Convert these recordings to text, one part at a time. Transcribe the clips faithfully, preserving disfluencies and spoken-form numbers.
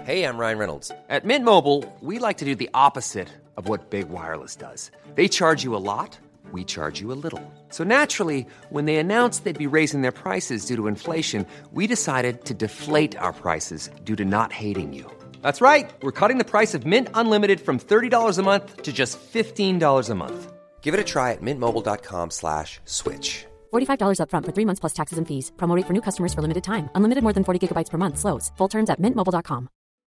Hey, I'm Ryan Reynolds. At Mint Mobile, we like to do the opposite of what Big Wireless does. They charge you a lot, we charge you a little. So naturally, when they announced they'd be raising their prices due to inflation, we decided to deflate our prices due to not hating you. That's right. We're cutting the price of Mint Unlimited from thirty dollars a month to just fifteen dollars a month. Give it a try at mintmobile.com slash switch. forty-five dollars up front for three months plus taxes and fees. Promo rate for new customers for limited time. Unlimited more than forty gigabytes per month. Slows full terms at mint mobile dot com.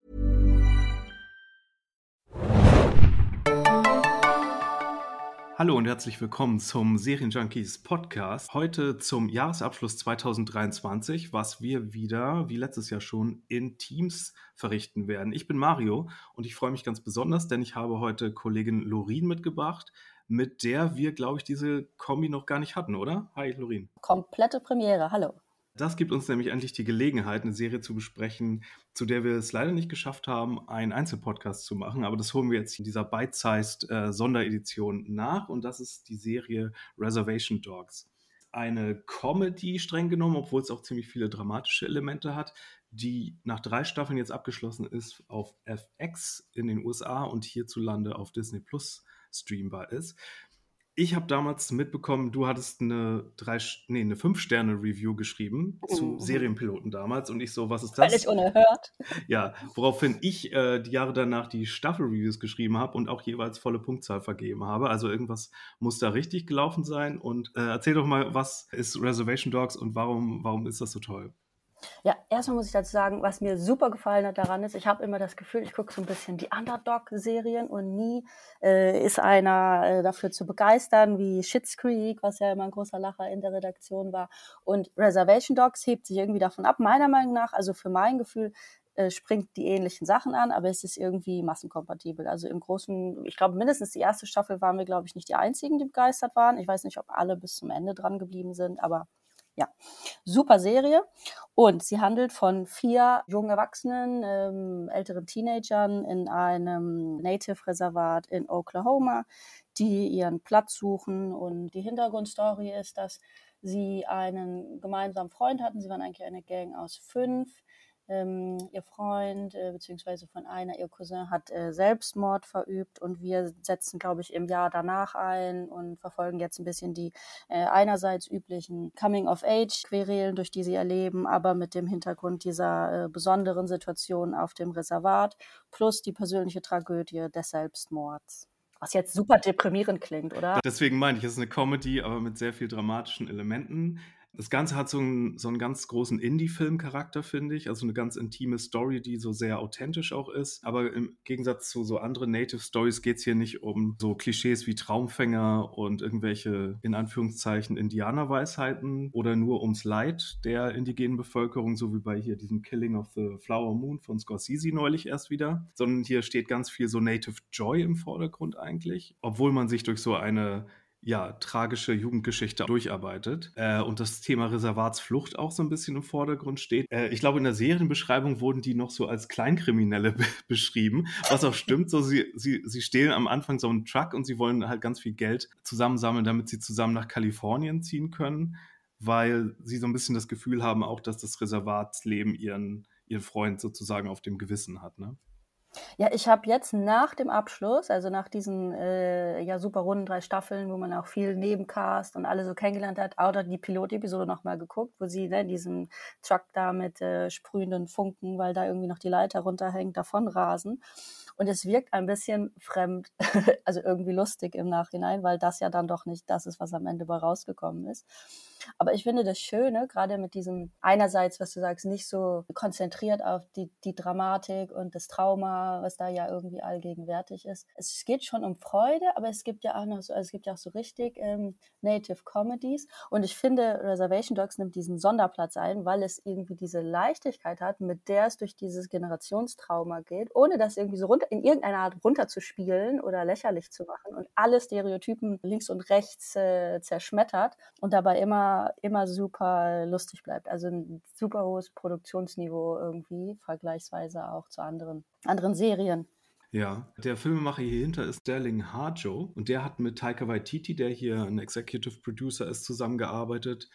Hallo und herzlich willkommen zum Serienjunkies Podcast. Heute zum Jahresabschluss zwanzig dreiundzwanzig, was wir wieder, wie letztes Jahr schon, in Teams verrichten werden. Ich bin Mario und ich freue mich ganz besonders, denn ich habe heute Kollegin Lorin mitgebracht, mit der wir, glaube ich, diese Kombi noch gar nicht hatten, oder? Hi, Lorin. Komplette Premiere, hallo. Das gibt uns nämlich endlich die Gelegenheit, eine Serie zu besprechen, zu der wir es leider nicht geschafft haben, einen Einzelpodcast zu machen. Aber das holen wir jetzt in dieser Bite-Sized äh, Sonderedition nach. Und das ist die Serie Reservation Dogs. Eine Comedy streng genommen, obwohl es auch ziemlich viele dramatische Elemente hat, die nach drei Staffeln jetzt abgeschlossen ist auf F X in den U S A und hierzulande auf Disney Plus streambar ist. Ich habe damals mitbekommen, du hattest eine drei, nee, eine fünf-Sterne-Review geschrieben zu Mhm. Serienpiloten damals und ich so, was ist das? Völlig unerhört. Ja, woraufhin ich äh, die Jahre danach die Staffel-Reviews geschrieben habe und auch jeweils volle Punktzahl vergeben habe. Also irgendwas muss da richtig gelaufen sein. Und äh, erzähl doch mal, was ist Reservation Dogs und warum, warum ist das so toll? Ja, erstmal muss ich dazu sagen, was mir super gefallen hat daran ist, ich habe immer das Gefühl, ich gucke so ein bisschen die Underdog-Serien und nie äh, ist einer äh, dafür zu begeistern, wie Schitt's Creek, was ja immer ein großer Lacher in der Redaktion war. Und Reservation Dogs hebt sich irgendwie davon ab, meiner Meinung nach, also für mein Gefühl, äh, springt die ähnlichen Sachen an, aber es ist irgendwie massenkompatibel. Also im Großen, ich glaube mindestens die erste Staffel waren wir, glaube ich, nicht die Einzigen, die begeistert waren. Ich weiß nicht, ob alle bis zum Ende dran geblieben sind, aber ja, super Serie. Und sie handelt von vier jungen Erwachsenen, ähm, älteren Teenagern in einem Native-Reservat in Oklahoma, die ihren Platz suchen. Und die Hintergrundstory ist, dass sie einen gemeinsamen Freund hatten. Sie waren eigentlich eine Gang aus fünf. Ähm, ihr Freund, äh, beziehungsweise von einer, ihr Cousin, hat äh, Selbstmord verübt und wir setzen, glaube ich, im Jahr danach ein und verfolgen jetzt ein bisschen die äh, einerseits üblichen Coming-of-Age-Querelen, durch die sie erleben, aber mit dem Hintergrund dieser äh, besonderen Situation auf dem Reservat, plus die persönliche Tragödie des Selbstmords. Was jetzt super deprimierend klingt, oder? Deswegen meine ich, es ist eine Comedy, aber mit sehr viel dramatischen Elementen. Das Ganze hat so einen, so einen ganz großen Indie-Film-Charakter, finde ich. Also eine ganz intime Story, die so sehr authentisch auch ist. Aber im Gegensatz zu so anderen Native-Stories geht es hier nicht um so Klischees wie Traumfänger und irgendwelche, in Anführungszeichen, Indianerweisheiten oder nur ums Leid der indigenen Bevölkerung, so wie bei hier diesem Killing of the Flower Moon von Scorsese neulich erst wieder. Sondern hier steht ganz viel so Native Joy im Vordergrund eigentlich. Obwohl man sich durch so eine ja, tragische Jugendgeschichte durcharbeitet äh, und das Thema Reservatsflucht auch so ein bisschen im Vordergrund steht. Äh, ich glaube, in der Serienbeschreibung wurden die noch so als Kleinkriminelle be- beschrieben, was auch stimmt. So, sie, sie, sie stehlen am Anfang so einen Truck und sie wollen halt ganz viel Geld zusammensammeln, damit sie zusammen nach Kalifornien ziehen können, weil sie so ein bisschen das Gefühl haben auch, dass das Reservatsleben ihren, ihren Freund sozusagen auf dem Gewissen hat, ne? Ja, ich habe jetzt nach dem Abschluss, also nach diesen äh, ja super runden drei Staffeln, wo man auch viel Nebencast und alle so kennengelernt hat, auch die Pilotepisode nochmal geguckt, wo sie ne, diesen Truck da mit äh, sprühenden Funken, weil da irgendwie noch die Leiter runterhängt, davon rasen. Und es wirkt ein bisschen fremd, also irgendwie lustig im Nachhinein, weil das ja dann doch nicht das ist, was am Ende bei rausgekommen ist. Aber ich finde das Schöne, gerade mit diesem einerseits, was du sagst, nicht so konzentriert auf die, die Dramatik und das Trauma, was da ja irgendwie allgegenwärtig ist. Es geht schon um Freude, aber es gibt ja auch noch so, also es gibt ja auch so richtig ähm, Native Comedies. Und ich finde, Reservation Dogs nimmt diesen Sonderplatz ein, weil es irgendwie diese Leichtigkeit hat, mit der es durch dieses Generationstrauma geht, ohne das irgendwie so runter, in irgendeiner Art runterzuspielen oder lächerlich zu machen und alle Stereotypen links und rechts äh, zerschmettert und dabei immer immer super lustig bleibt. Also ein super hohes Produktionsniveau irgendwie, vergleichsweise auch zu anderen, anderen Serien. Ja, der Filmemacher hier hinter ist Sterling Harjo und der hat mit Taika Waititi, der hier ein Executive Producer ist, zusammengearbeitet.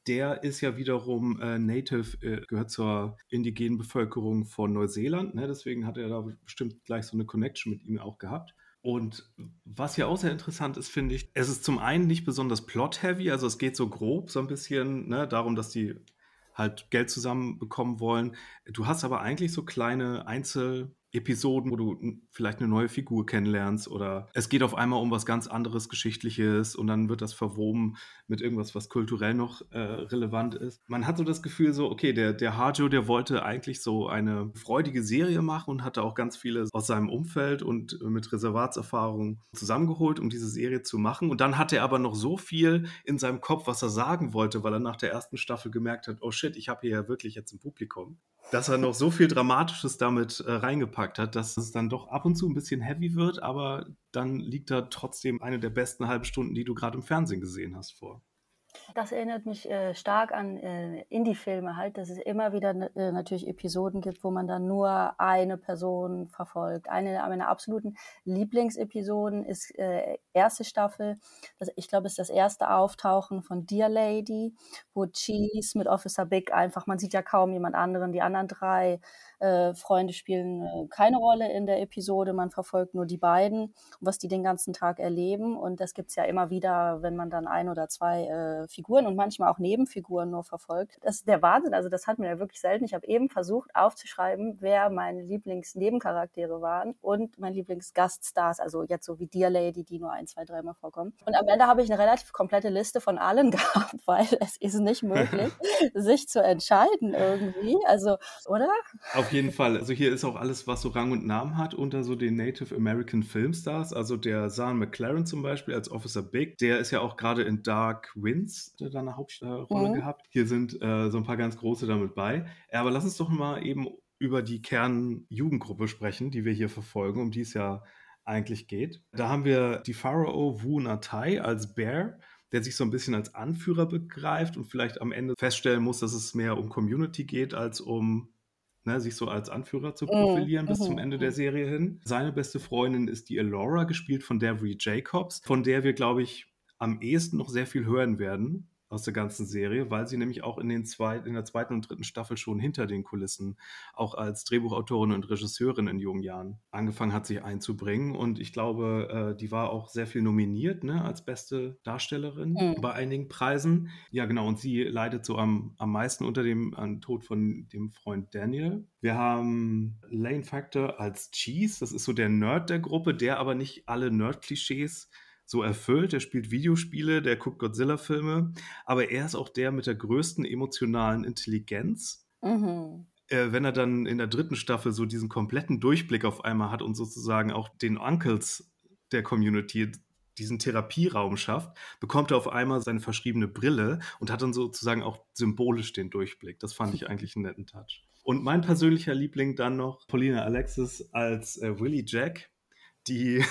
der ist ja wiederum äh, Native, äh, gehört zur indigenen Bevölkerung von Neuseeland, ne? Deswegen hat er da bestimmt gleich so eine Connection mit ihm auch gehabt. Und was ja auch sehr interessant ist, finde ich, es ist zum einen nicht besonders plot-heavy, also es geht so grob so ein bisschen, ne, darum, dass die halt Geld zusammenbekommen wollen. Du hast aber eigentlich so kleine Einzelepisoden, wo du n- vielleicht eine neue Figur kennenlernst oder es geht auf einmal um was ganz anderes Geschichtliches und dann wird das verwoben mit irgendwas, was kulturell noch äh, relevant ist. Man hat so das Gefühl so, okay, der, der Harjo, der wollte eigentlich so eine freudige Serie machen und hatte auch ganz viele aus seinem Umfeld und äh, mit Reservatserfahrung zusammengeholt, um diese Serie zu machen. Und dann hatte er aber noch so viel in seinem Kopf, was er sagen wollte, weil er nach der ersten Staffel gemerkt hat, oh shit, ich habe hier ja wirklich jetzt ein Publikum, dass er noch so viel Dramatisches damit äh, reingepackt hat, dass es dann doch ab und zu ein bisschen heavy wird, aber dann liegt da trotzdem eine der besten halben Stunden, die du gerade im Fernsehen gesehen hast, vor. Das erinnert mich äh, stark an äh, Indie-Filme halt, dass es immer wieder äh, natürlich Episoden gibt, wo man dann nur eine Person verfolgt. Eine meiner absoluten Lieblingsepisoden ist äh, erste Staffel. Das, ich glaube, es ist das erste Auftauchen von Dear Lady, wo Cheese mit Officer Big einfach, man sieht ja kaum jemand anderen, die anderen drei äh, Freunde spielen äh, keine Rolle in der Episode, man verfolgt nur die beiden, was die den ganzen Tag erleben. Und das gibt's ja immer wieder, wenn man dann ein oder zwei äh, Figuren und manchmal auch Nebenfiguren nur verfolgt. Das ist der Wahnsinn, also das hat man ja wirklich selten. Ich habe eben versucht aufzuschreiben, wer meine Lieblingsnebencharaktere waren und meine Lieblingsgaststars, also jetzt so wie Dear Lady, die nur ein, zwei, dreimal vorkommen. Und am Ende habe ich eine relativ komplette Liste von allen gehabt, weil es ist nicht möglich, sich zu entscheiden irgendwie. Also, oder? Auf jeden Fall. Also hier ist auch alles, was so Rang und Namen hat, unter so den Native American Filmstars. Also der Sean McLaren zum Beispiel als Officer Big, der ist ja auch gerade in Dark Winds, der da eine Hauptrolle Mhm. gehabt. Hier sind äh, so ein paar ganz große damit bei. Ja, aber lass uns doch mal eben über die Kernjugendgruppe sprechen, die wir hier verfolgen, um die es ja eigentlich geht. Da haben wir die Pharaoh Wu Natai als Bear, der sich so ein bisschen als Anführer begreift und vielleicht am Ende feststellen muss, dass es mehr um Community geht als um, ne, sich so als Anführer zu Mhm. profilieren bis zum Mhm. Ende der Serie hin. Seine beste Freundin ist die Elora, gespielt von Davy Jacobs, von der wir, glaube ich, am ehesten noch sehr viel hören werden aus der ganzen Serie, weil sie nämlich auch in, den zwei, in der zweiten und dritten Staffel schon hinter den Kulissen auch als Drehbuchautorin und Regisseurin in jungen Jahren angefangen hat, sich einzubringen. Und ich glaube, äh, die war auch sehr viel nominiert, ne, als beste Darstellerin Mhm. bei einigen Preisen. Ja, genau. Und sie leidet so am, am meisten unter dem an Tod von dem Freund Daniel. Wir haben Lane Factor als Cheese. Das ist so der Nerd der Gruppe, der aber nicht alle Nerd-Klischees so erfüllt. Der spielt Videospiele, der guckt Godzilla-Filme, aber er ist auch der mit der größten emotionalen Intelligenz. Mhm. Äh, wenn er dann in der dritten Staffel so diesen kompletten Durchblick auf einmal hat und sozusagen auch den Uncles der Community diesen Therapieraum schafft, bekommt er auf einmal seine verschriebene Brille und hat dann sozusagen auch symbolisch den Durchblick. Das fand ich eigentlich einen netten Touch. Und mein persönlicher Liebling dann noch Paulina Alexis als äh, Willie Jack, die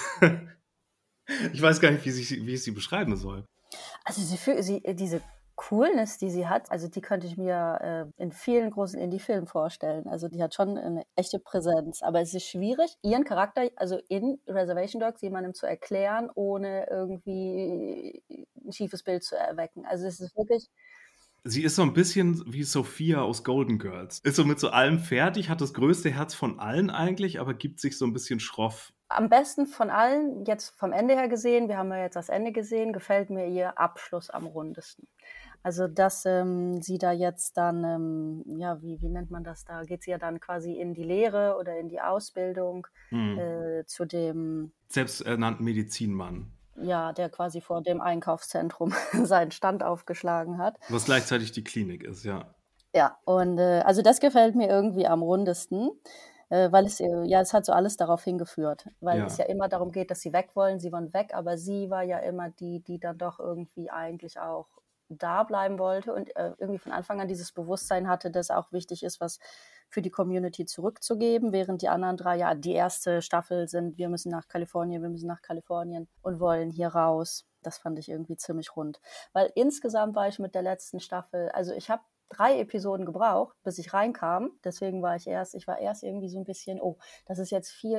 ich weiß gar nicht, wie, sich, wie ich sie beschreiben soll. Also sie, fü- sie, diese Coolness, die sie hat, also die könnte ich mir äh, in vielen großen Indie-Filmen vorstellen. Also die hat schon eine echte Präsenz. Aber es ist schwierig, ihren Charakter, also in Reservation Dogs, jemandem zu erklären, ohne irgendwie ein schiefes Bild zu erwecken. Also es ist wirklich... Sie ist so ein bisschen wie Sophia aus Golden Girls. Ist so mit so allem fertig, hat das größte Herz von allen eigentlich, aber gibt sich so ein bisschen schroff. Am besten von allen, jetzt vom Ende her gesehen, wir haben ja jetzt das Ende gesehen, gefällt mir ihr Abschluss am rundesten. Also, dass ähm, sie da jetzt dann, ähm, ja, wie, wie nennt man das da? Geht sie ja dann quasi in die Lehre oder in die Ausbildung Hm. äh, zu dem, Selbsternannten Medizinmann. ja, der quasi vor dem Einkaufszentrum seinen Stand aufgeschlagen hat. Was gleichzeitig die Klinik ist, ja. Ja, und äh, also das gefällt mir irgendwie am rundesten, äh, weil es, äh, ja, es hat so alles darauf hingeführt, weil es Ja. ja immer darum geht, dass sie weg wollen, sie wollen weg, aber sie war ja immer die, die dann doch irgendwie eigentlich auch da bleiben wollte und äh, irgendwie von Anfang an dieses Bewusstsein hatte, dass auch wichtig ist, was für die Community zurückzugeben, während die anderen drei, ja, die erste Staffel sind, wir müssen nach Kalifornien, wir müssen nach Kalifornien und wollen hier raus. Das fand ich irgendwie ziemlich rund. Weil insgesamt war ich mit der letzten Staffel, also ich habe drei Episoden gebraucht, bis ich reinkam. Deswegen war ich erst, ich war erst irgendwie so ein bisschen, oh, das ist jetzt viel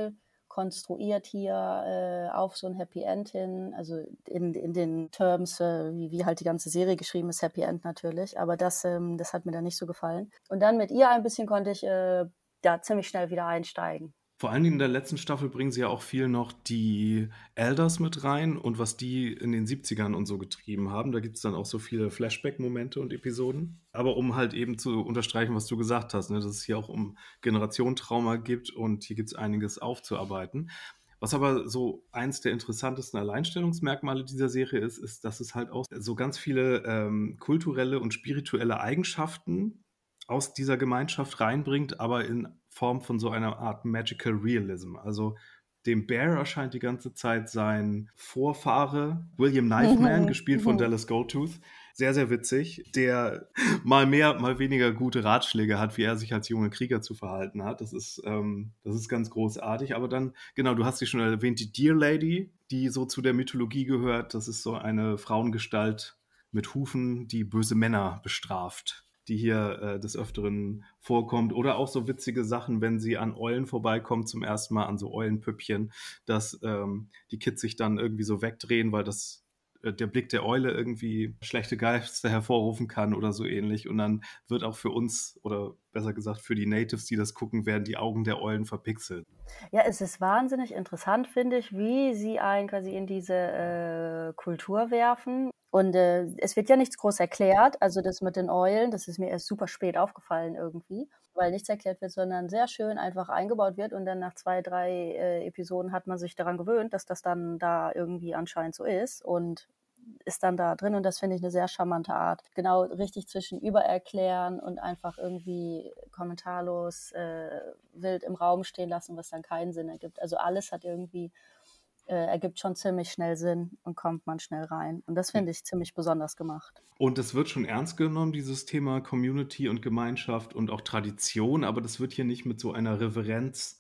konstruiert hier äh, auf so ein Happy End hin, also in, in den Terms, äh, wie, wie halt die ganze Serie geschrieben ist, Happy End natürlich, aber das, ähm, das hat mir dann nicht so gefallen. Und dann mit ihr ein bisschen konnte ich äh, ja ziemlich schnell wieder einsteigen. Vor allen Dingen in der letzten Staffel bringen sie ja auch viel noch die Elders mit rein und was die in den siebzigern und so getrieben haben. Da gibt es dann auch so viele Flashback-Momente und Episoden. Aber um halt eben zu unterstreichen, was du gesagt hast, ne, dass es hier auch um Generationentrauma gibt und hier gibt es einiges aufzuarbeiten. Was aber so eins der interessantesten Alleinstellungsmerkmale dieser Serie ist, ist, dass es halt auch so ganz viele ähm, kulturelle und spirituelle Eigenschaften aus dieser Gemeinschaft reinbringt, aber in Form von so einer Art Magical Realism. Also dem Bear erscheint die ganze Zeit sein Vorfahre, William Knifeman, gespielt von Dallas Goldtooth. Sehr, sehr witzig, der mal mehr, mal weniger gute Ratschläge hat, wie er sich als junger Krieger zu verhalten hat. Das ist, ähm, das ist ganz großartig. Aber dann, genau, du hast sie schon erwähnt, die Deer Lady, die so zu der Mythologie gehört. Das ist so eine Frauengestalt mit Hufen, die böse Männer bestraft, die hier äh, des Öfteren vorkommt. Oder auch so witzige Sachen, wenn sie an Eulen vorbeikommt, zum ersten Mal an so Eulenpüppchen, dass ähm, die Kids sich dann irgendwie so wegdrehen, weil das äh, der Blick der Eule irgendwie schlechte Geister hervorrufen kann oder so ähnlich. Und dann wird auch für uns, oder besser gesagt für die Natives, die das gucken, werden die Augen der Eulen verpixelt. Ja, es ist wahnsinnig interessant, finde ich, wie sie einen quasi in diese äh, Kultur werfen. Und äh, es wird ja nichts groß erklärt. Also das mit den Eulen, das ist mir erst super spät aufgefallen irgendwie, weil nichts erklärt wird, sondern sehr schön einfach eingebaut wird. Und dann nach zwei, drei äh, Episoden hat man sich daran gewöhnt, dass das dann da irgendwie anscheinend so ist und ist dann da drin. Und das finde ich eine sehr charmante Art. Genau richtig zwischen Übererklären und einfach irgendwie kommentarlos äh, wild im Raum stehen lassen, was dann keinen Sinn ergibt. Also alles hat irgendwie Äh, ergibt schon ziemlich schnell Sinn und kommt man schnell rein. Und das finde ich ziemlich besonders gemacht. Und es wird schon ernst genommen, dieses Thema Community und Gemeinschaft und auch Tradition, aber das wird hier nicht mit so einer Reverenz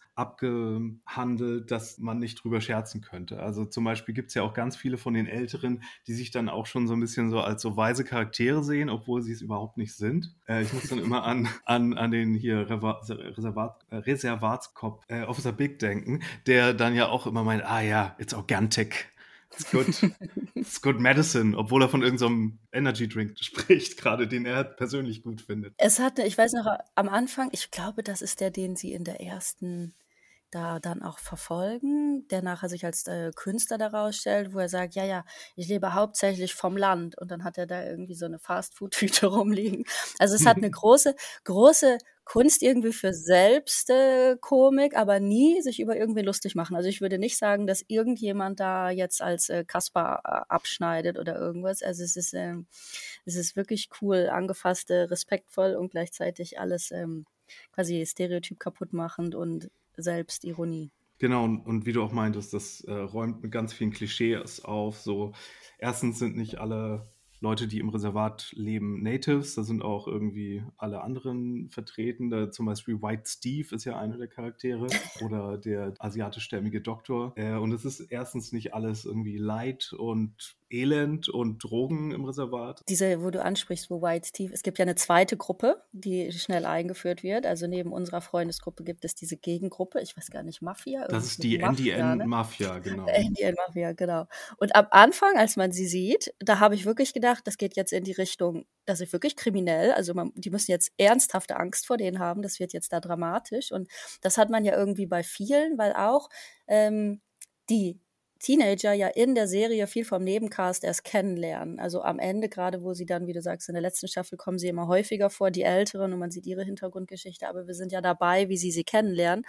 abgehandelt, dass man nicht drüber scherzen könnte. Also zum Beispiel gibt es ja auch ganz viele von den Älteren, die sich dann auch schon so ein bisschen so als so weise Charaktere sehen, obwohl sie es überhaupt nicht sind. Äh, ich muss dann immer an, an, an den hier Reservat, Reservat, äh, Reservatskopf äh, Officer Big denken, der dann ja auch immer meint, ah ja, it's organic. It's good, it's good medicine, obwohl er von irgendeinem Energy Drink spricht, gerade den er persönlich gut findet. Es hatte, ich weiß noch, am Anfang, ich glaube, das ist der, den sie in der ersten da dann auch verfolgen, der nachher sich als äh, Künstler daraus stellt, wo er sagt, ja, ja, ich lebe hauptsächlich vom Land. Und dann hat er da irgendwie so eine Fastfood-Tüte rumliegen. Also es hat eine große, große Kunst irgendwie für Selbstkomik, äh, aber nie sich über irgendwie lustig machen. Also ich würde nicht sagen, dass irgendjemand da jetzt als äh, Kaspar äh, abschneidet oder irgendwas. Also es ist, ähm, es ist wirklich cool, angefasst, äh, respektvoll und gleichzeitig alles ähm, quasi stereotyp kaputt machend und Selbstironie. Genau, und, und wie du auch meintest, das äh, räumt mit ganz vielen Klischees auf. So, erstens sind nicht alle Leute, die im Reservat leben, Natives. Da sind auch irgendwie alle anderen vertreten. Da zum Beispiel White Steve ist ja einer der Charaktere oder der asiatischstämmige Doktor. Äh, und es ist erstens nicht alles irgendwie Leid und Elend und Drogen im Reservat. Diese, wo du ansprichst, wo White Steve, es gibt ja eine zweite Gruppe, die schnell eingeführt wird. Also neben unserer Freundesgruppe gibt es diese Gegengruppe, ich weiß gar nicht, Mafia? Das ist die N D N-Mafia, ne? Genau. N D N-Mafia, genau. Und am Anfang, als man sie sieht, da habe ich wirklich gedacht, das geht jetzt in die Richtung, das ist wirklich kriminell. Also man, die müssen jetzt ernsthafte Angst vor denen haben, das wird jetzt da dramatisch. Und das hat man ja irgendwie bei vielen, weil auch ähm, die Teenager ja in der Serie viel vom Nebencast erst kennenlernen. Also am Ende, gerade wo sie dann, wie du sagst, in der letzten Staffel kommen sie immer häufiger vor, die Älteren, und man sieht ihre Hintergrundgeschichte, aber wir sind ja dabei, wie sie sie kennenlernen.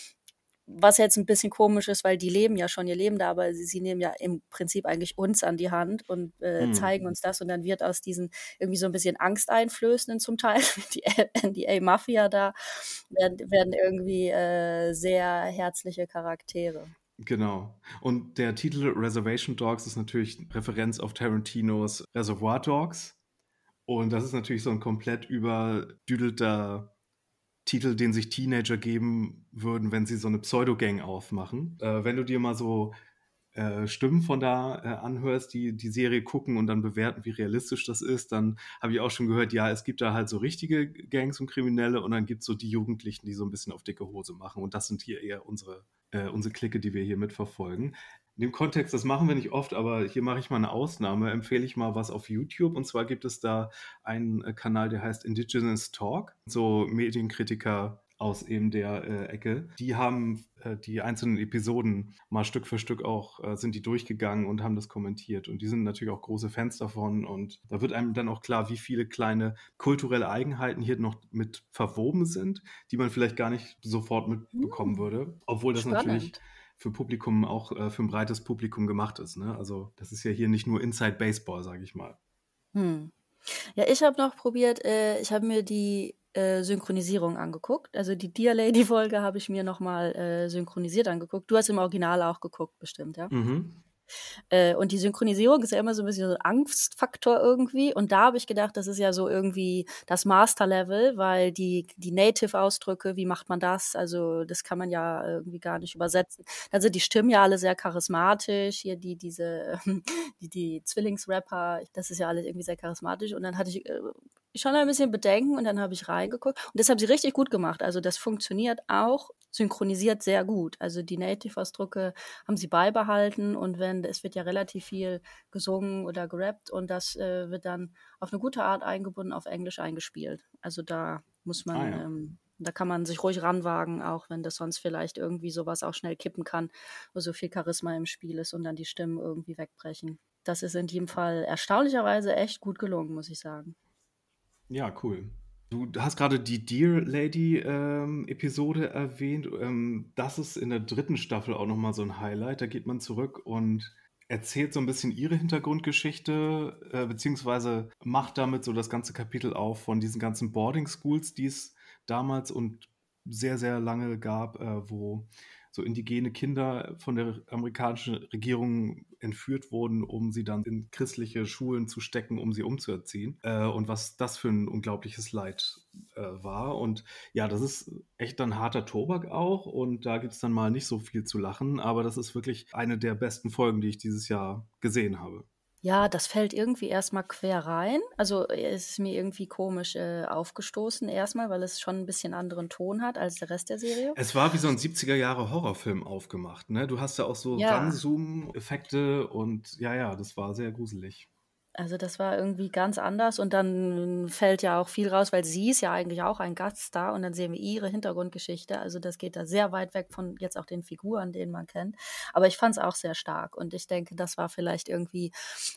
Was jetzt ein bisschen komisch ist, weil die leben ja schon ihr Leben da, aber sie, sie nehmen ja im Prinzip eigentlich uns an die Hand und äh, hm. zeigen uns das, und dann wird aus diesen irgendwie so ein bisschen angsteinflößenden zum Teil, die N D A-Mafia da, werden, werden irgendwie äh, sehr herzliche Charaktere. Genau. Und der Titel Reservation Dogs ist natürlich Referenz auf Tarantinos Reservoir Dogs. Und das ist natürlich so ein komplett überdüdelter Titel, den sich Teenager geben würden, wenn sie so eine Pseudogang aufmachen. Äh, wenn du dir mal so äh, Stimmen von da äh, anhörst, die die Serie gucken und dann bewerten, wie realistisch das ist, dann habe ich auch schon gehört, ja, es gibt da halt so richtige Gangs und Kriminelle und dann gibt es so die Jugendlichen, die so ein bisschen auf dicke Hose machen, und das sind hier eher unsere äh, unsere Clique, die wir hier mitverfolgen. In dem Kontext, das machen wir nicht oft, aber hier mache ich mal eine Ausnahme, empfehle ich mal was auf YouTube. Und zwar gibt es da einen äh, Kanal, der heißt Indigenous Talk. So Medienkritiker aus eben der äh, Ecke. Die haben äh, die einzelnen Episoden mal Stück für Stück auch, äh, sind die durchgegangen und haben das kommentiert. Und die sind natürlich auch große Fans davon. Und da wird einem dann auch klar, wie viele kleine kulturelle Eigenheiten hier noch mit verwoben sind, die man vielleicht gar nicht sofort mitbekommen Hm, würde. Obwohl das natürlich spannend. für Publikum auch äh, für ein breites Publikum gemacht ist. Ne? Also das ist ja hier nicht nur Inside Baseball, sage ich mal. Hm. Ja, ich habe noch probiert, äh, ich habe mir die äh, Synchronisierung angeguckt. Also die Dear Lady-Folge habe ich mir nochmal äh, synchronisiert angeguckt. Du hast im Original auch geguckt, bestimmt, ja? Mhm. Äh, und die Synchronisierung ist ja immer so ein bisschen so ein Angstfaktor irgendwie. Und da habe ich gedacht, das ist ja so irgendwie das Master-Level, weil die, die Native-Ausdrücke, wie macht man das? Also das kann man ja irgendwie gar nicht übersetzen. Dann sind die Stimmen ja alle sehr charismatisch. Hier die, diese, die, die Zwillingsrapper, das ist ja alles irgendwie sehr charismatisch. Und dann hatte ich äh, schon ein bisschen Bedenken und dann habe ich reingeguckt. Und das haben sie richtig gut gemacht. Also das funktioniert auch synchronisiert sehr gut. Also die Native-Ausdrücke haben sie beibehalten und wenn es wird ja relativ viel gesungen oder gerappt und das äh, wird dann auf eine gute Art eingebunden auf Englisch eingespielt. Also da muss Ah man, ja. ähm, da kann man sich ruhig ranwagen, auch wenn das sonst vielleicht irgendwie sowas auch schnell kippen kann, wo so viel Charisma im Spiel ist und dann die Stimmen irgendwie wegbrechen. Das ist in jedem Fall erstaunlicherweise echt gut gelungen, muss ich sagen. Ja, cool. Du hast gerade die Dear Lady ähm, Episode erwähnt. Ähm, das ist in der dritten Staffel auch nochmal so ein Highlight. Da geht man zurück und erzählt so ein bisschen ihre Hintergrundgeschichte, äh, beziehungsweise macht damit so das ganze Kapitel auf von diesen ganzen Boarding Schools, die es damals und sehr, sehr lange gab, äh, wo so indigene Kinder von der amerikanischen Regierung entführt wurden, um sie dann in christliche Schulen zu stecken, um sie umzuerziehen. Äh, und was das für ein unglaubliches Leid äh, war. Und ja, das ist echt dann harter Tobak auch. Und da gibt es dann mal nicht so viel zu lachen. Aber das ist wirklich eine der besten Folgen, die ich dieses Jahr gesehen habe. Ja, das fällt irgendwie erstmal quer rein. Also äh, es ist mir irgendwie komisch äh, aufgestoßen erstmal, weil es schon ein bisschen anderen Ton hat als der Rest der Serie. Es war wie so ein siebziger Jahre Horrorfilm aufgemacht, ne? Du hast ja auch so Ja, Ranzoom-Effekte und ja, ja, das war sehr gruselig. also das war irgendwie ganz anders und dann fällt ja auch viel raus, weil sie ist ja eigentlich auch ein Gaststar und dann sehen wir ihre Hintergrundgeschichte. Also das geht da sehr weit weg von jetzt auch den Figuren, den man kennt. Aber ich fand es auch sehr stark und ich denke, das war vielleicht irgendwie,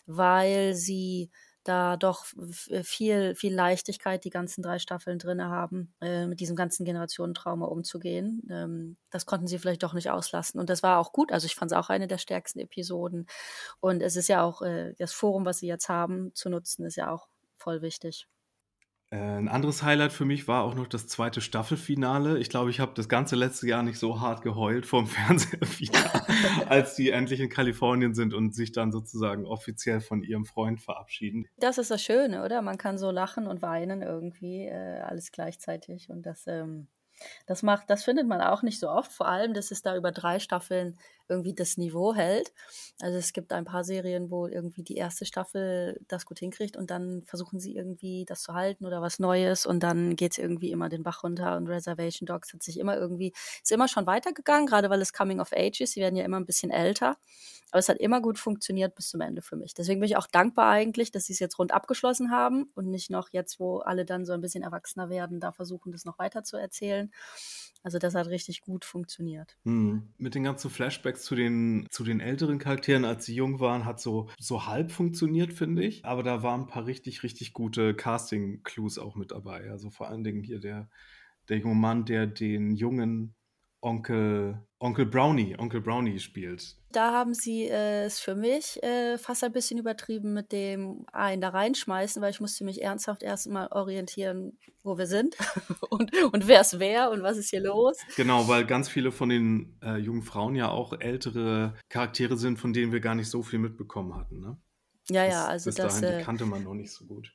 weil sie da doch f- viel, viel Leichtigkeit die ganzen drei Staffeln drin haben, äh, mit diesem ganzen Generationentrauma umzugehen. Ähm, das konnten sie vielleicht doch nicht auslassen. Und das war auch gut. Also ich fand es auch eine der stärksten Episoden. Und es ist ja auch, äh, das Forum, was sie jetzt haben, zu nutzen, ist ja auch voll wichtig. Äh, ein anderes Highlight für mich war auch noch das zweite Staffelfinale. Ich glaube, ich habe das ganze letzte Jahr nicht so hart geheult vorm Fernseher wieder, als die endlich in Kalifornien sind und sich dann sozusagen offiziell von ihrem Freund verabschieden. Das ist das Schöne, oder? Man kann so lachen und weinen irgendwie, äh, alles gleichzeitig. Und das, ähm, das macht, das findet man auch nicht so oft. Vor allem, dass es da über drei Staffeln irgendwie das Niveau hält. Also es gibt ein paar Serien, wo irgendwie die erste Staffel das gut hinkriegt und dann versuchen sie irgendwie das zu halten oder was Neues und dann geht es irgendwie immer den Bach runter und Reservation Dogs hat sich immer irgendwie, ist immer schon weitergegangen, gerade weil es Coming of Age ist. Sie werden ja immer ein bisschen älter. Aber es hat immer gut funktioniert bis zum Ende für mich. Deswegen bin ich auch dankbar eigentlich, dass sie es jetzt rund abgeschlossen haben und nicht noch jetzt, wo alle dann so ein bisschen erwachsener werden, da versuchen, das noch weiter zu erzählen. Also das hat richtig gut funktioniert. Hm. Mit den ganzen Flashbacks zu den, zu den älteren Charakteren, als sie jung waren, hat so, so halb funktioniert, finde ich. Aber da waren ein paar richtig, richtig gute Casting-Clues auch mit dabei. Also vor allen Dingen hier der, der junge Mann, der den jungen Onkel, Onkel Brownie, Onkel Brownie spielt. Da haben sie äh, es für mich äh, fast ein bisschen übertrieben mit dem einen da reinschmeißen, weil ich musste mich ernsthaft erstmal orientieren, wo wir sind und, und wer ist wer und was ist hier los. Genau, weil ganz viele von den äh, jungen Frauen ja auch ältere Charaktere sind, von denen wir gar nicht so viel mitbekommen hatten. Ne? Ja, ja, Bis, also bis das, dahin, die äh, kannte man noch nicht so gut.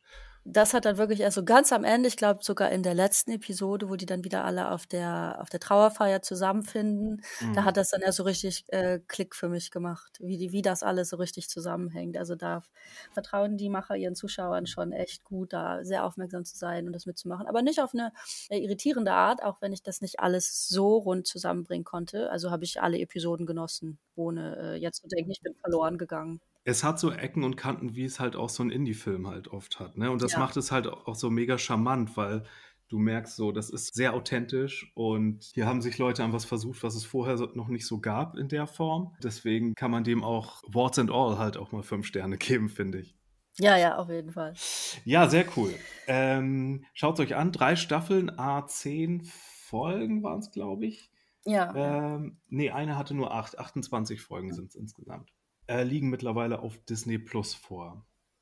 das hat dann wirklich erst so ganz am Ende, ich glaube sogar in der letzten Episode, wo die dann wieder alle auf der auf der Trauerfeier zusammenfinden, mhm. da hat das dann erst so richtig äh, Klick für mich gemacht, wie, die, wie das alles so richtig zusammenhängt. Also da vertrauen die Macher ihren Zuschauern schon echt gut, da sehr aufmerksam zu sein und das mitzumachen. Aber nicht auf eine äh, irritierende Art, auch wenn ich das nicht alles so rund zusammenbringen konnte. Also habe ich alle Episoden genossen, ohne äh, jetzt zu denken, ich bin verloren gegangen. Es hat so Ecken und Kanten, wie es halt auch so ein Indie-Film halt oft hat, ne? Und das Ja. macht es halt auch so mega charmant, weil du merkst so, das ist sehr authentisch und hier haben sich Leute an was versucht, was es vorher so, noch nicht so gab in der Form. Deswegen kann man dem auch Warts and All halt auch mal fünf Sterne geben, finde ich. Ja, ja, auf jeden Fall. Ja, sehr cool. Ähm, Schaut es euch an, drei Staffeln, a zehn Folgen waren es, glaube ich. Ja. Ähm, nee, eine hatte nur acht, achtundzwanzig Folgen sind es insgesamt. Äh, liegen mittlerweile auf Disney Plus vor.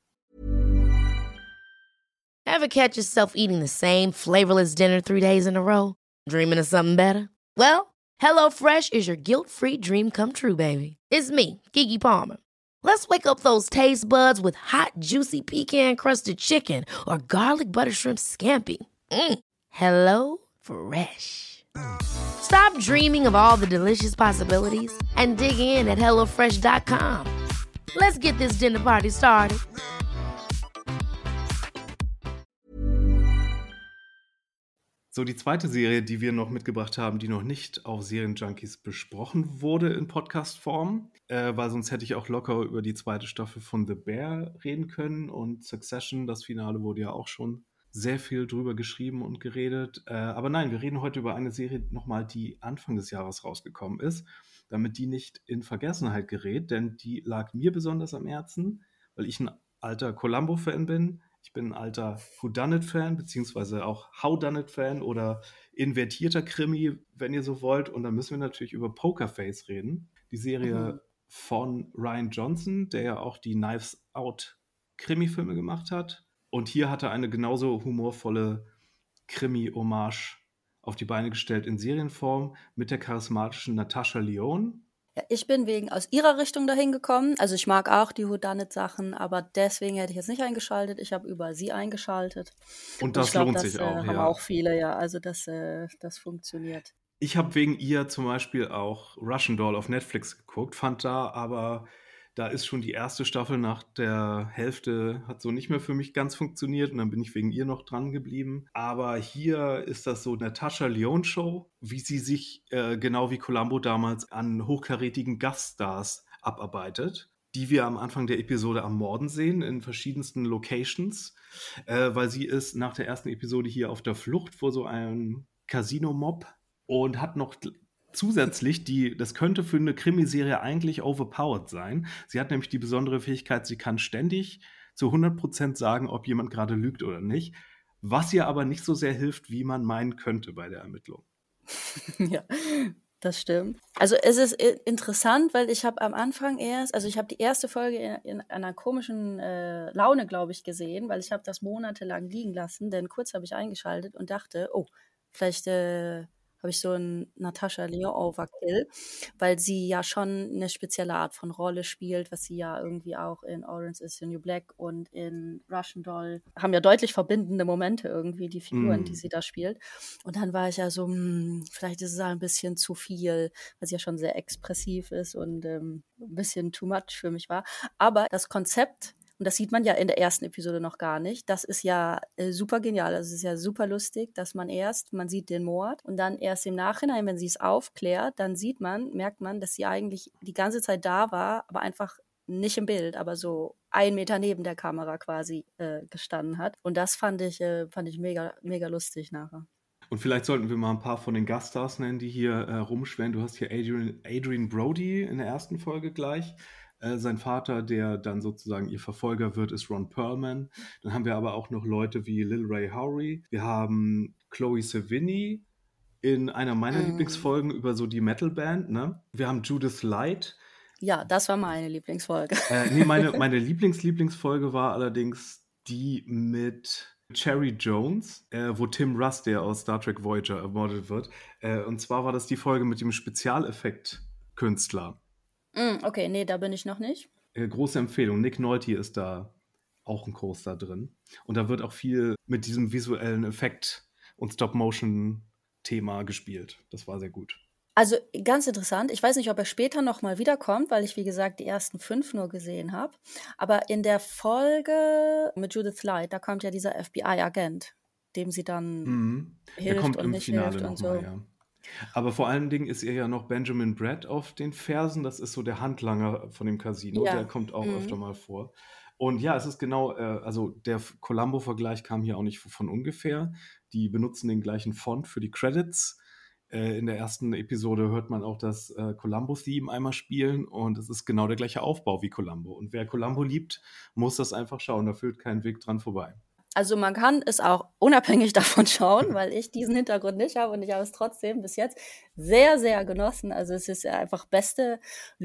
Ever catch yourself eating the same flavorless dinner three days in a row? Dreaming of something better? Well, HelloFresh is your guilt-free dream come true, baby. It's me, Keke Palmer. Let's wake up those taste buds with hot, juicy pecan-crusted chicken or garlic butter shrimp scampi. Mm. Hello Fresh. Stop dreaming of all the delicious possibilities and dig in at hello fresh dot com. Let's get this dinner party started. So, die zweite Serie, die wir noch mitgebracht haben, die noch nicht auf Serienjunkies besprochen wurde in Podcast-Form, äh, weil sonst hätte ich auch locker über die zweite Staffel von The Bear reden können und Succession, das Finale, wurde ja auch schon sehr viel drüber geschrieben und geredet. Äh, aber nein, wir reden heute über eine Serie nochmal, die Anfang des Jahres rausgekommen ist, damit die nicht in Vergessenheit gerät, denn die lag mir besonders am Herzen, weil ich ein alter Columbo-Fan bin. Ich bin ein alter Whodunit-Fan, beziehungsweise auch Howdunit-Fan oder invertierter Krimi, wenn ihr so wollt. Und dann müssen wir natürlich über Pokerface reden. Die Serie mhm. von Rian Johnson, der ja auch die Knives Out Krimi-Filme gemacht hat. Und hier hat er eine genauso humorvolle Krimi-Hommage auf die Beine gestellt in Serienform mit der charismatischen Natasha Lyonne. Ja, ich bin wegen aus ihrer Richtung dahin gekommen. Also ich mag auch die Whodunit-Sachen, aber deswegen hätte ich jetzt nicht eingeschaltet. Ich habe über sie eingeschaltet. Und das Und ich glaub, lohnt das, sich auch, äh, ja. haben auch viele, ja. Also das, äh, das funktioniert. Ich habe wegen ihr zum Beispiel auch Russian Doll auf Netflix geguckt, fand da aber, da ist schon die erste Staffel nach der Hälfte, hat so nicht mehr für mich ganz funktioniert und dann bin ich wegen ihr noch dran geblieben. Aber hier ist das so Natasha Lyonne Show, wie sie sich äh, genau wie Columbo damals an hochkarätigen Gaststars abarbeitet, die wir am Anfang der Episode am Morden sehen in verschiedensten Locations, äh, weil sie ist nach der ersten Episode hier auf der Flucht vor so einem Casino-Mob und hat noch zusätzlich, die, das könnte für eine Krimiserie eigentlich overpowered sein. Sie hat nämlich die besondere Fähigkeit, sie kann ständig zu hundert Prozent sagen, ob jemand gerade lügt oder nicht, was ihr aber nicht so sehr hilft, wie man meinen könnte bei der Ermittlung. Ja, das stimmt. Also es ist interessant, weil ich habe am Anfang erst, also ich habe die erste Folge in, in einer komischen äh, Laune, glaube ich, gesehen, weil ich habe das monatelang liegen lassen, denn kurz habe ich eingeschaltet und dachte, oh, vielleicht äh, habe ich so einen Natasha Lyonne Overkill, weil sie ja schon eine spezielle Art von Rolle spielt, was sie ja irgendwie auch in Orange is the New Black und in Russian Doll haben ja deutlich verbindende Momente irgendwie, die Figuren, mm. die sie da spielt. Und dann war ich ja so, hm, vielleicht ist es ein bisschen zu viel, weil sie ja schon sehr expressiv ist und ähm, ein bisschen too much für mich war. Aber das Konzept, und das sieht man ja in der ersten Episode noch gar nicht. Das ist ja äh, super genial. Also es ist ja super lustig, dass man erst, man sieht den Mord und dann erst im Nachhinein, wenn sie es aufklärt, dann sieht man, merkt man, dass sie eigentlich die ganze Zeit da war, aber einfach nicht im Bild, aber so ein Meter neben der Kamera quasi äh, gestanden hat. Und das fand ich, äh, fand ich mega, mega lustig nachher. Und vielleicht sollten wir mal ein paar von den Gaststars nennen, die hier äh, rumschwärmen. Du hast hier Adrian, Adrian Brody in der ersten Folge gleich. Äh, sein Vater, der dann sozusagen ihr Verfolger wird, ist Ron Perlman. Dann haben wir aber auch noch Leute wie Lil Ray Howery. Wir haben Chloe Sevigny in einer meiner mm. Lieblingsfolgen über so die Metalband. Ne? Wir haben Judith Light. Ja, das war meine Lieblingsfolge. Äh, nee, meine, meine Lieblings-Lieblingsfolge war allerdings die mit Cherry Jones, äh, wo Tim Russ, der aus Star Trek Voyager ermordet wird. Äh, und zwar war das die Folge mit dem Spezialeffekt-Künstler. Mm, okay, nee, da bin ich noch nicht. Äh, große Empfehlung. Nick Nolte ist da auch ein Coaster drin. Und da wird auch viel mit diesem visuellen Effekt und Stop-Motion-Thema gespielt. Das war sehr gut. Also ganz interessant. Ich weiß nicht, ob er später noch mal wiederkommt, weil ich, wie gesagt, die ersten fünf nur gesehen habe. Aber in der Folge mit Judith Light, da kommt ja dieser F B I-Agent, dem sie dann Mhm. Der hilft kommt und im nicht Finale hilft und nochmal, so. ja. Aber vor allen Dingen ist ihr ja noch Benjamin Bratt auf den Fersen. Das ist so der Handlanger von dem Casino. Ja. Der kommt auch Mhm. öfter mal vor. Und ja, es ist genau, äh, also der Columbo-Vergleich kam hier auch nicht von ungefähr. Die benutzen den gleichen Font für die Credits. Äh, in der ersten Episode hört man auch das äh, Columbo-Theme einmal spielen und es ist genau der gleiche Aufbau wie Columbo. Und wer Columbo liebt, muss das einfach schauen. Da führt kein Weg dran vorbei. Also man kann es auch unabhängig davon schauen, weil ich diesen Hintergrund nicht habe und ich habe es trotzdem bis jetzt sehr, sehr genossen. Also es ist einfach beste,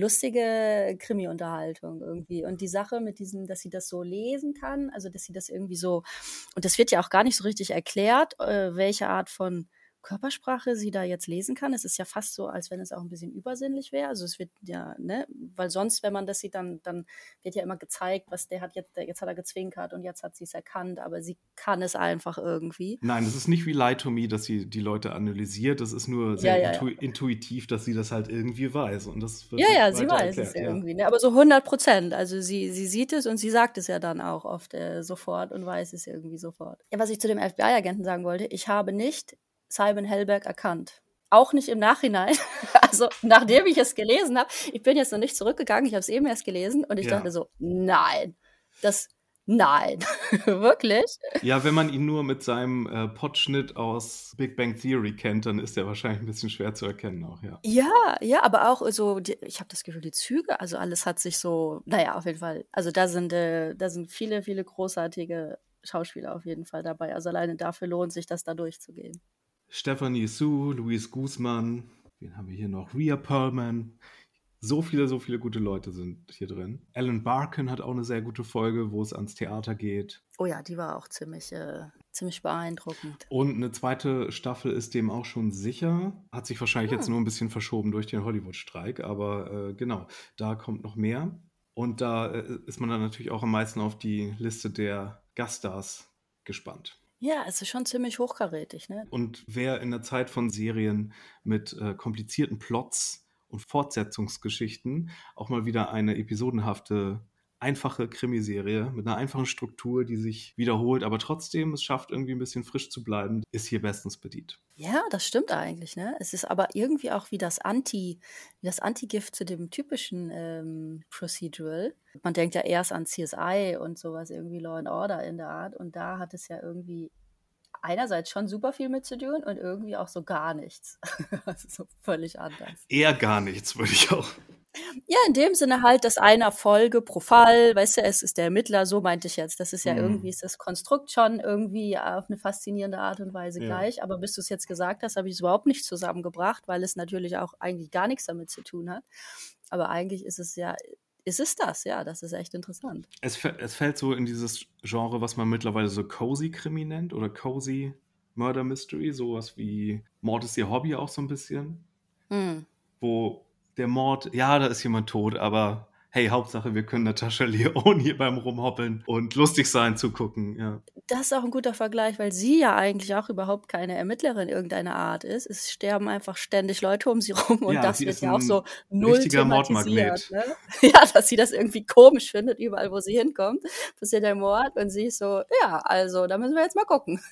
lustige Krimi-Unterhaltung irgendwie. Und die Sache mit diesem, dass sie das so lesen kann, also dass sie das irgendwie so, und das wird ja auch gar nicht so richtig erklärt, äh, welche Art von Körpersprache sie da jetzt lesen kann. Es ist ja fast so, als wenn es auch ein bisschen übersinnlich wäre. Also es wird ja, ne, weil sonst, wenn man das sieht, dann, dann wird ja immer gezeigt, was der hat jetzt, jetzt hat er gezwinkert und jetzt hat sie es erkannt, aber sie kann es einfach irgendwie. Nein, das ist nicht wie Lie to Me, dass sie die Leute analysiert. Das ist nur sehr Ja, ja, intu- intuitiv, dass sie das halt irgendwie weiß. Und das wird Ja, nicht ja, sie weiter weiß es erklärt, ja ja. irgendwie, ne? Aber so hundert Prozent. Also sie, sie sieht es und sie sagt es ja dann auch oft äh, sofort und weiß es irgendwie sofort. Ja, was ich zu dem F B I-Agenten sagen wollte, ich habe nicht Simon Helberg erkannt. Auch nicht im Nachhinein. Also nachdem ich es gelesen habe, ich bin jetzt noch nicht zurückgegangen, ich habe es eben erst gelesen und ich Ja. dachte so, nein, das, nein, wirklich? Ja, wenn man ihn nur mit seinem äh, Potschnitt aus Big Bang Theory kennt, dann ist er wahrscheinlich ein bisschen schwer zu erkennen auch, ja. Ja, ja, aber auch so, die, ich habe das Gefühl, die Züge, also alles hat sich so, naja, auf jeden Fall, also da sind, äh, da sind viele, viele großartige Schauspieler auf jeden Fall dabei. Also alleine dafür lohnt sich das, da durchzugehen. Stephanie Sue, Luis Guzman, wen haben wir hier noch? Rhea Perlman. So viele, so viele gute Leute sind hier drin. Alan Barkin hat auch eine sehr gute Folge, wo es ans Theater geht. Oh ja, die war auch ziemlich, äh, ziemlich beeindruckend. Und eine zweite Staffel ist dem auch schon sicher. Hat sich wahrscheinlich Hm. jetzt nur ein bisschen verschoben durch den Hollywood-Streik, aber äh, genau, da kommt noch mehr. Und da äh, ist man dann natürlich auch am meisten auf die Liste der Gaststars gespannt. Ja, es ist schon ziemlich hochkarätig, ne? Und wer in der Zeit von Serien mit äh, komplizierten Plots und Fortsetzungsgeschichten auch mal wieder eine episodenhafte, einfache Krimiserie mit einer einfachen Struktur, die sich wiederholt, aber trotzdem es schafft, irgendwie ein bisschen frisch zu bleiben, ist hier bestens bedient. Ja, das stimmt eigentlich, ne? Es ist aber irgendwie auch wie das Anti, wie das Antigift zu dem typischen ähm, Procedural. Man denkt ja erst an C S I und sowas, irgendwie Law and Order in der Art. Und da hat es ja irgendwie einerseits schon super viel mit zu tun und irgendwie auch so gar nichts. Also so völlig anders. Eher gar nichts, würde ich auch. Ja, in dem Sinne halt, dass einer Folge pro Fall, weißt du, es ist der Ermittler, so meinte ich jetzt. Das ist ja Mhm. irgendwie, ist das Konstrukt schon irgendwie auf eine faszinierende Art und Weise Ja. gleich. Aber bis du es jetzt gesagt hast, habe ich es überhaupt nicht zusammengebracht, weil es natürlich auch eigentlich gar nichts damit zu tun hat. Aber eigentlich ist es ja, ist es das, ja, das ist echt interessant. Es, fä- es fällt so in dieses Genre, was man mittlerweile so Cozy-Krimi nennt oder Cozy Murder Mystery, sowas wie Mord ist ihr Hobby auch so ein bisschen, Hm. wo der Mord, ja, da ist jemand tot, aber hey, Hauptsache, wir können Natascha Lyonne hier beim Rumhoppeln und lustig sein zugucken, ja. Das ist auch ein guter Vergleich, weil sie ja eigentlich auch überhaupt keine Ermittlerin irgendeiner Art ist. Es sterben einfach ständig Leute um sie rum und Ja, das sie wird ist ja auch ein so null richtiger thematisiert. Mordmagnet. Ne? Ja, dass sie das irgendwie komisch findet, überall wo sie hinkommt, passiert der Mord und sie ist so, ja, also da müssen wir jetzt mal gucken.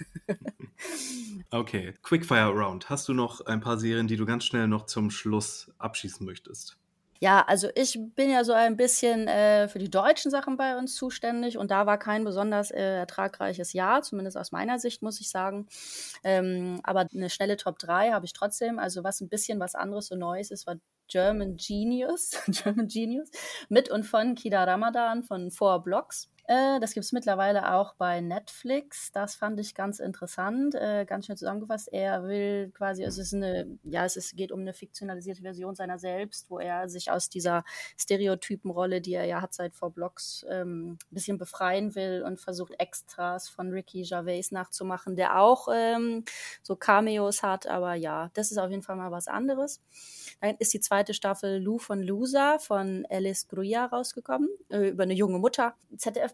Okay, Quickfire Round. Hast du noch ein paar Serien, die du ganz schnell noch zum Schluss abschießen möchtest? Ja, also ich bin ja so ein bisschen äh, für die deutschen Sachen bei uns zuständig und da war kein besonders äh, ertragreiches Jahr, zumindest aus meiner Sicht, muss ich sagen. Ähm, aber eine schnelle Top drei habe ich trotzdem. Also was ein bisschen was anderes und Neues ist, war German Genius, German Genius mit und von Kida Ramadan von Four Blocks. Äh, das gibt es mittlerweile auch bei Netflix. Das fand ich ganz interessant, äh, ganz schnell zusammengefasst. Er will quasi, also es ist eine, ja, es ist, geht um eine fiktionalisierte Version seiner selbst, wo er sich aus dieser Stereotypenrolle, die er ja hat seit Four Blocks, ähm, ein bisschen befreien will und versucht Extras von Ricky Gervais nachzumachen, der auch ähm, so Cameos hat, aber ja, das ist auf jeden Fall mal was anderes. Dann ist die zweite Staffel Lou von Loser von Alice Gruya rausgekommen, äh, über eine junge Mutter. Z D F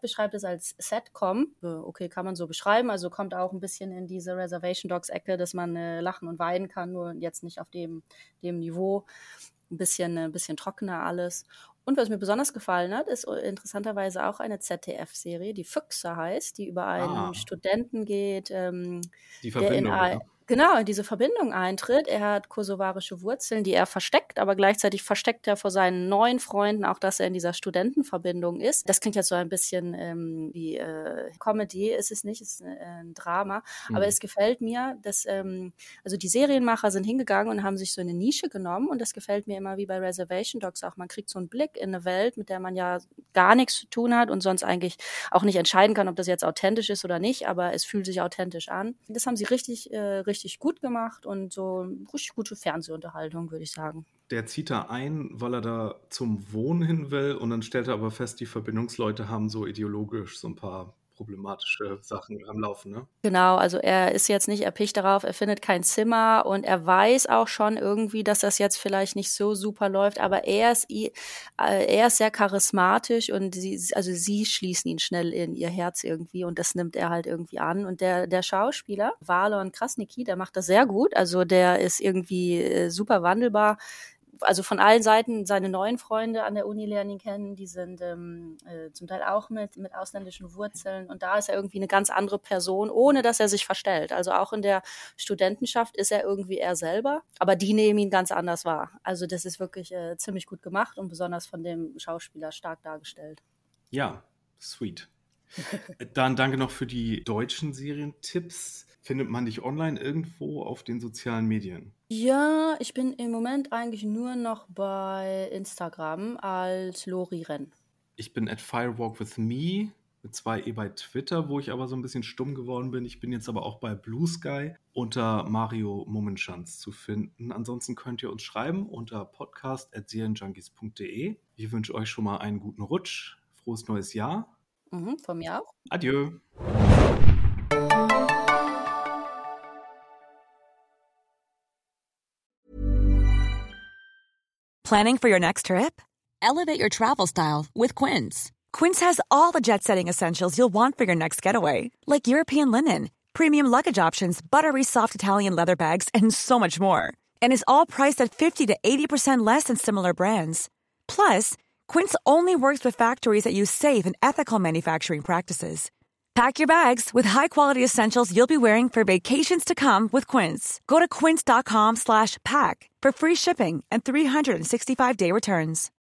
beschreibt es als Setcom. Okay, kann man so beschreiben. Also kommt auch ein bisschen in diese Reservation Dogs-Ecke, dass man äh, lachen und weinen kann, nur jetzt nicht auf dem, dem Niveau. Ein bisschen, ein bisschen trockener alles. Und was mir besonders gefallen hat, ist interessanterweise auch eine Z D F-Serie, die Füchse heißt, die über einen Ah. Studenten geht, ähm, Die der in Verbindung, ein, ja. genau in diese Verbindung eintritt. Er hat kosovarische Wurzeln, die er versteckt, aber gleichzeitig versteckt er vor seinen neuen Freunden auch, dass er in dieser Studentenverbindung ist. Das klingt jetzt so ein bisschen ähm, wie äh, Comedy, ist es nicht, ist ein, ein Drama. Mhm. Aber es gefällt mir, dass ähm, also die Serienmacher sind hingegangen und haben sich so eine Nische genommen und das gefällt mir immer wie bei Reservation Dogs auch. Man kriegt so einen Blick in eine Welt, mit der man ja gar nichts zu tun hat und sonst eigentlich auch nicht entscheiden kann, ob das jetzt authentisch ist oder nicht, aber es fühlt sich authentisch an. Das haben sie richtig, äh, richtig gut gemacht und so richtig gute Fernsehunterhaltung, würde ich sagen. Der zieht da ein, weil er da zum Wohnen hin will und dann stellt er aber fest, die Verbindungsleute haben so ideologisch so ein paar problematische Sachen am Laufen, ne? Genau, also er ist jetzt nicht erpicht darauf, er findet kein Zimmer und er weiß auch schon irgendwie, dass das jetzt vielleicht nicht so super läuft, aber er ist, äh, er ist sehr charismatisch und sie, also sie schließen ihn schnell in ihr Herz irgendwie und das nimmt er halt irgendwie an. Und der, der Schauspieler, Valon Krasniqi, der macht das sehr gut, also der ist irgendwie äh, super wandelbar. Also von allen Seiten seine neuen Freunde an der Uni lernen ihn kennen, die sind ähm, äh, zum Teil auch mit, mit ausländischen Wurzeln und da ist er irgendwie eine ganz andere Person, ohne dass er sich verstellt. Also auch in der Studentenschaft ist er irgendwie er selber, aber die nehmen ihn ganz anders wahr. Also das ist wirklich äh, ziemlich gut gemacht und besonders von dem Schauspieler stark dargestellt. Ja, sweet. Dann danke noch für die deutschen Serientipps. Findet man dich online irgendwo auf den sozialen Medien? Ja, ich bin im Moment eigentlich nur noch bei Instagram als Lori Renn. Ich bin at firewalkwithme mit zwei E bei Twitter, wo ich aber so ein bisschen stumm geworden bin. Ich bin jetzt aber auch bei Blue Sky unter Mario Mummenschanz zu finden. Ansonsten könnt ihr uns schreiben unter podcast at serienjunkies punkt de. Ich wünsche euch schon mal einen guten Rutsch. Frohes neues Jahr. Mhm, von mir auch. Adieu. Planning for your next trip? Elevate your travel style with Quince. Quince has all the jet-setting essentials you'll want for your next getaway, like European linen, premium luggage options, buttery soft Italian leather bags, and so much more. And is all priced at fifty to eighty percent less than similar brands. Plus, Quince only works with factories that use safe and ethical manufacturing practices. Pack your bags with high-quality essentials you'll be wearing for vacations to come with Quince. Go to quince.com slash pack for free shipping and three sixty-five day returns.